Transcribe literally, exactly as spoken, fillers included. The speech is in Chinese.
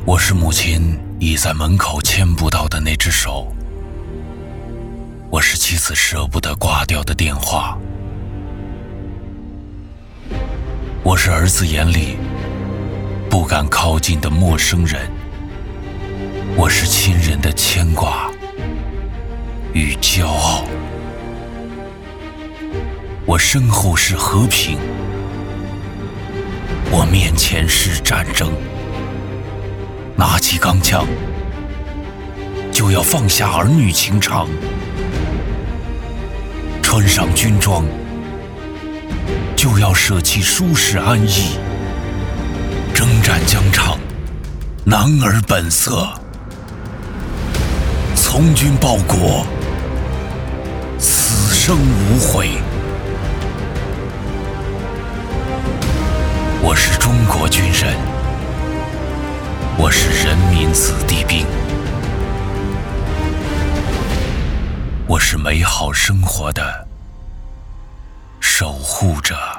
我是母亲倚在门口牵不到的那只手，我是妻子舍不得挂掉的电话，我是儿子眼里不敢靠近的陌生人，我是亲人的牵挂与骄傲，我身后是和平，我面前是战争。拿起钢枪，就要放下儿女情长，穿上军装，就要舍弃舒适安逸，征战疆场，男儿本色，从军报国，此生无悔。我是中国军人，我是人民子弟兵，我是美好生活的守护者。